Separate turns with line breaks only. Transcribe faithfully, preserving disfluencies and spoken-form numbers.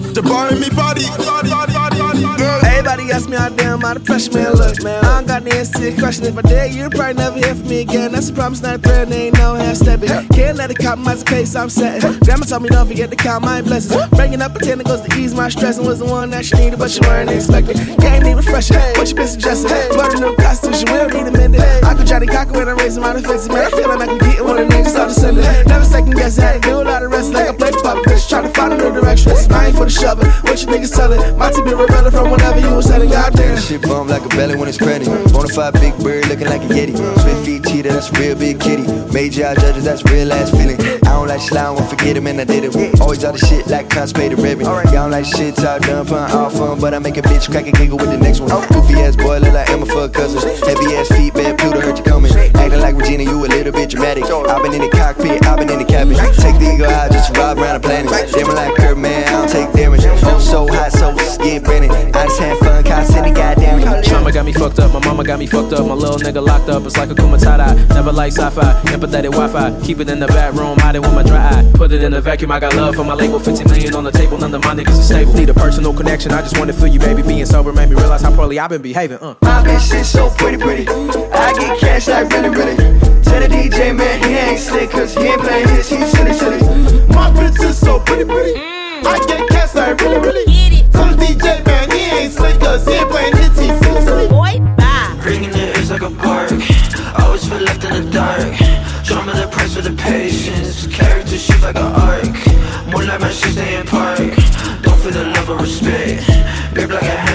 The bar in me body.
Everybody ask me how damn out of pressure, man. Look, man, I don't got the answer to your question. If I did, you'd probably never hear from me again. That's a promise, not a threat, and ain't no half stepping. Can't let it compromise the pace I'm setting. Grandma told me don't forget to count my blessings. Bringing up a ten that goes to ease my stress and was the one that she needed, but she weren't expecting. Game need refreshing, what you been suggesting? But a new costume, she will need a minute. I could Johnny Cocker when I'm raising my defenses. Man, I feel like I can get one of the niggas start descending. Never second guess, had to do a lot of rest like I played the puppet. Bitch, trying to find a new direction. I ain't for the shoving. What you niggas telling? My team been rebelling from whenever you was selling. Goddamn.
Shit bump like a belly when it's pregnant. Bonafide big bird looking like a yeti. Swift feet cheetah, that's a real big kitty. Major eye judges, that's real ass feeling. I don't like slime, won't forget him, and I did it. Always all the shit like constipated ribbon. Y'all don't like shit, talk done, fun, all fun, but I make a bitch crack and giggle with the next one. Goofy ass boy, look like Emma for a cousin. Heavy ass feet, bad Pluto heard you coming. Acting like Regina, you a little bit dramatic. I've been in the cockpit, I've been in the cabin. Take the eagle eye just to ride around the planet. Damn like Kurt, man, I don't take damage. I'm so hot, so scared, Brennan. I just had fun, constantly, goddamn.
Trauma got me fucked up, my mama got me fucked up. My little nigga locked up, it's like a kumatata. Never like sci-fi, empathetic Wi-Fi. Keep it in the back room, hide it with my dry eye. Put it in the vacuum, I got love for my label. Fifty million on the table, none of my niggas are stable. Need a personal connection, I just wanna feel you, baby. Being sober made me realize how poorly I've been behaving. uh.
My bitch is so pretty, pretty. I get cash like really, really. Tell the D J, man, he ain't slick, cause he ain't playing his, he's silly, silly.
My bitch is so pretty, pretty. I get cash like really, really. Tell the D J, man, he ain't slick, cause he ain't playing his, he's silly, silly.
Boy, bye.
Ringing the ears like a bark. Always feel left in the dark. Trauma the price for the patience. Character shift like an arc. More like my shit stay in park. Don't feel the love or respect. Grip like a